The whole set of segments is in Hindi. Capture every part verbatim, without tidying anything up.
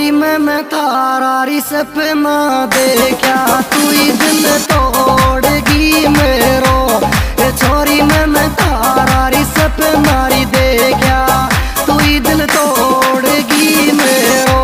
छोरी मैंने थारा री सपना देखा, तू ही दिल तोड़गी मेरो। ए छोरी मैंने थारा री सपना री देखा, तू ही दिल तोड़गी मेरो।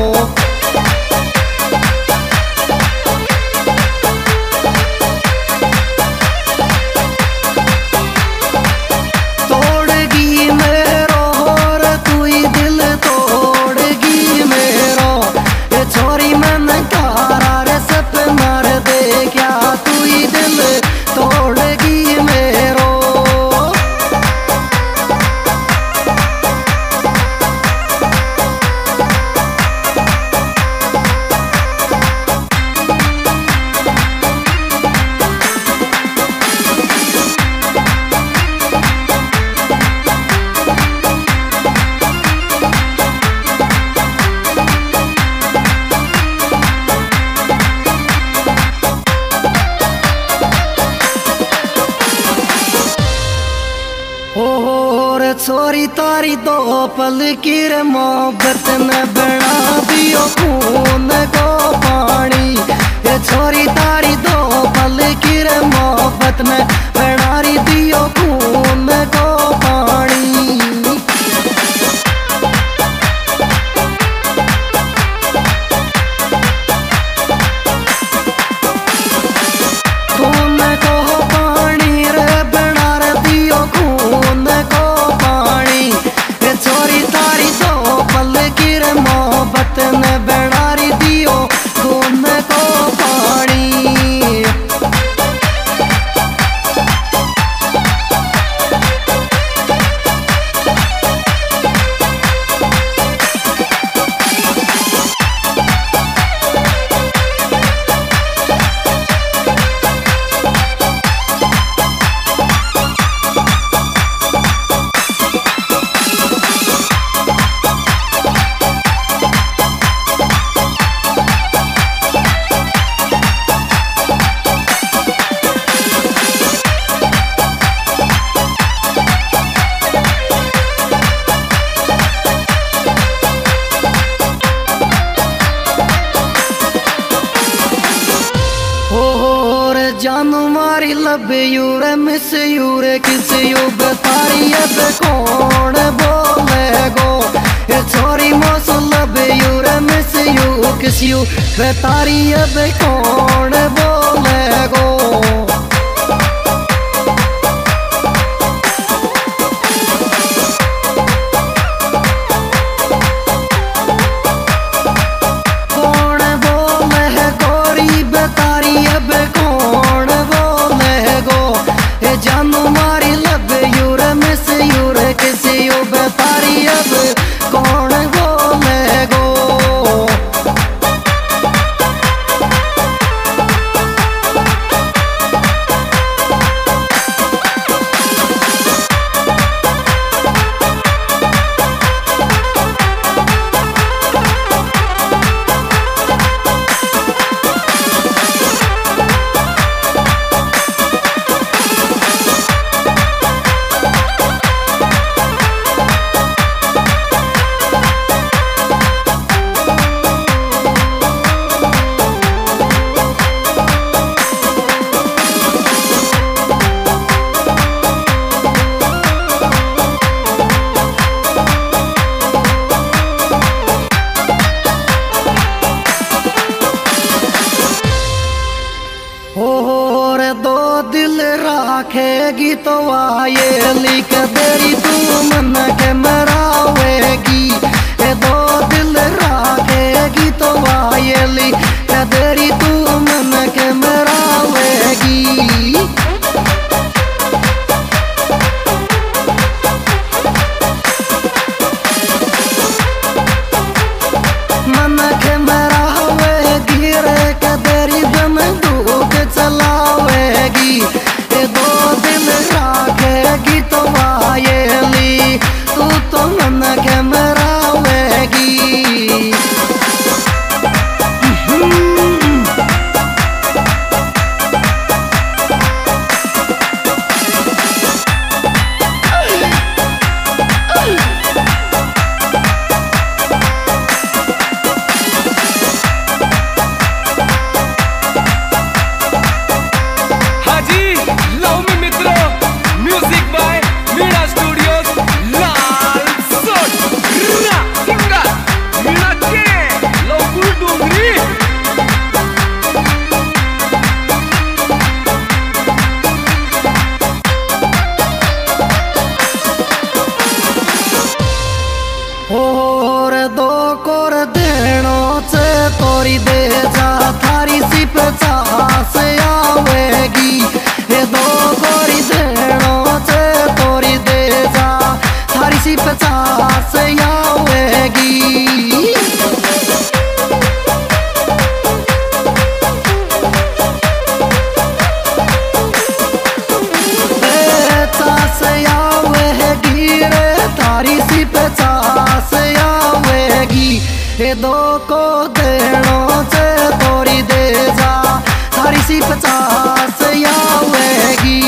छोरी तारी दो पल की रे मोहब्बत ने बना दियो खून को पानी। ये छोरी तारी दो पल की रे मोहब्बत ने बना दियो खून को पानी। खून को पानी रे बना दियो खून को पानी। छोरी तारी दो पल की रे मोहब्बत ने बना दियो खून को पानी। जानू मारी love your miss your kiss you बतारी अब कौन बोले गो। ये छोरी मौसू love your miss you kiss you बतारी अब कौन बोले गो। जानू मारी love your miss your kiss you व्यापारी अब कौन बोले गो। राखेगी तो आये लिख देरी तू मन के मरावेगी। ए दो दिल राखेगी तो आये लिख देरी तू मन के मरावेगी। मन के मरावेगी रे कदेरी बंदूक चलावेगी। दो दिन राखेगी तो आयेली तू तो मन के मरावेगी। ए दो को देनो से तोरी दे जा सारी सी पचास आवेगी।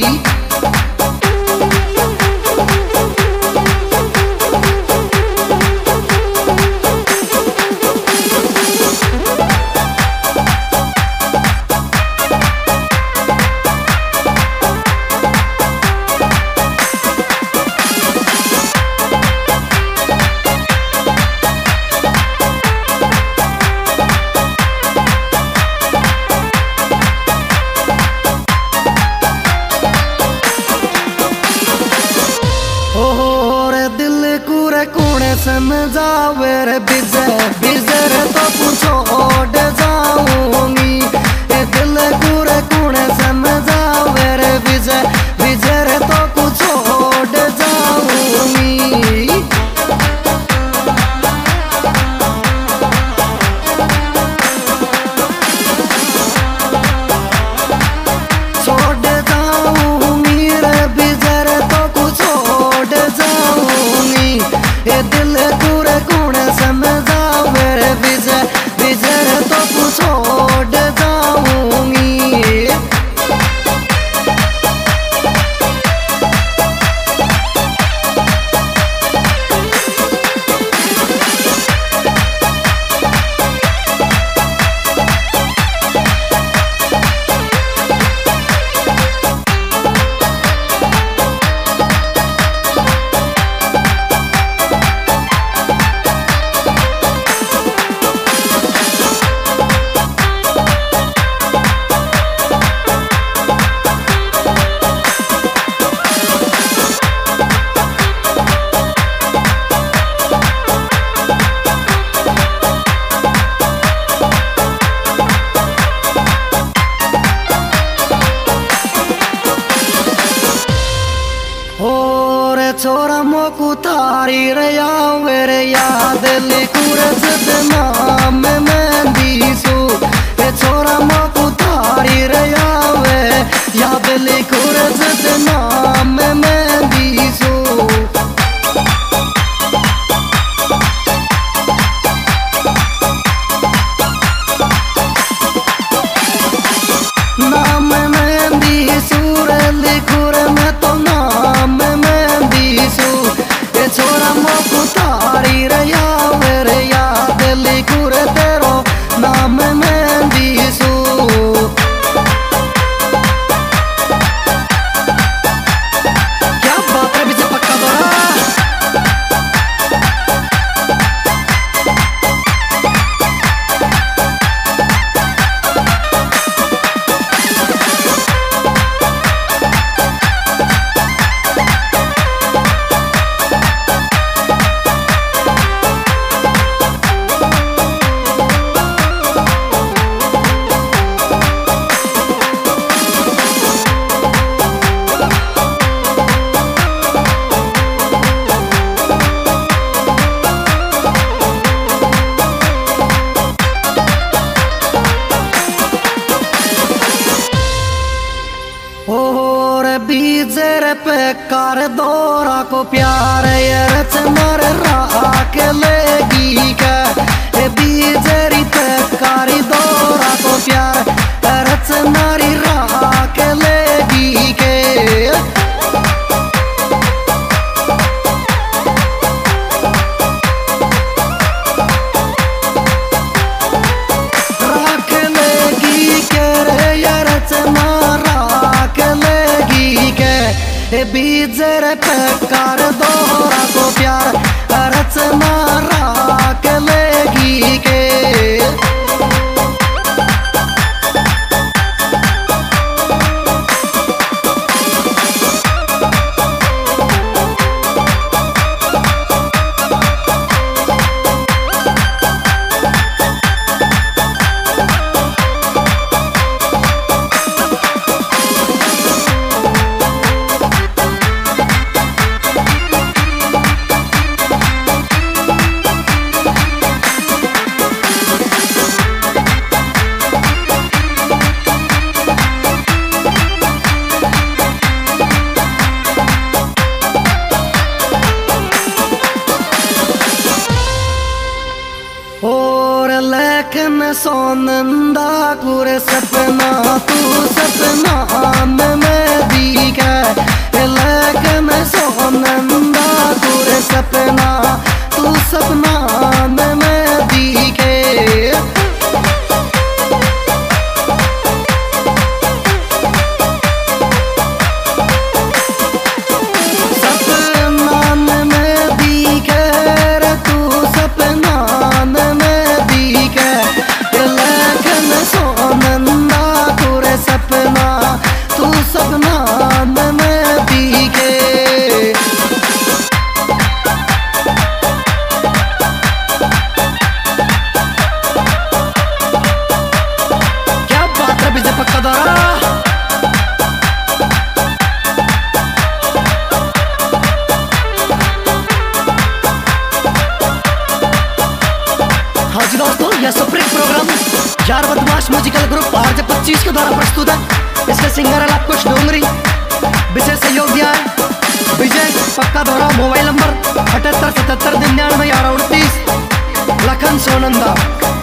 समझावे रे बिजे बिजे रे तो छोड़ जाऊंगी ए दिल कुरे कुने समझावे रे बिजे बिजे रे तो छोड़ जाऊंगी। छोड़ जाऊंगी रे बिजे रे तो छोड़ जाऊंगी ए दिल पूरे गुण समझावे रे विजय विजय तो छोड़ जाऊंगी। छोरा मोकू तारी रे आवे रे याद लिखूर जिद नाम मेहंदी सो ए छोरा मोकू तारी रे आवे याद लिखूर जिद नाम मेहंदी सो। नाम मेहंदी सूर लिखूर में तो नाम छोरा मोकू तारी रे आवे रे याद लिखूर तेरो नाम मेहंदी सू। क्या बात है विजय पक्का दौरा बीजर पे कर दौरा को प्यार रच मर राख लेगी क्या बीजरी पे कारी दौरा को प्यार रच नारी राख लेगी के। राख लेगी के रे रच राख लेगी के बीजर पे कर दौरा को प्यार रचना राख लेगी के। सोनंदा कुरे सपना तू सपना में दिखे, लेकिन सोनंदा कुरे सपना तू सपना में दिखे। यह सुप्रीम प्रोग्राम यार बदमाश म्यूजिकल ग्रुप आरजे पच्चीस के द्वारा प्रस्तुत है। इसके सिंगर है कुछ डोंगरी, विशेष सहयोग दिया है विजय पक्का दोहरा। मोबाइल नंबर अठहत्तर सतहत्तर निन्यानवे ग्यारह उनतीस। लखन सोनंदा।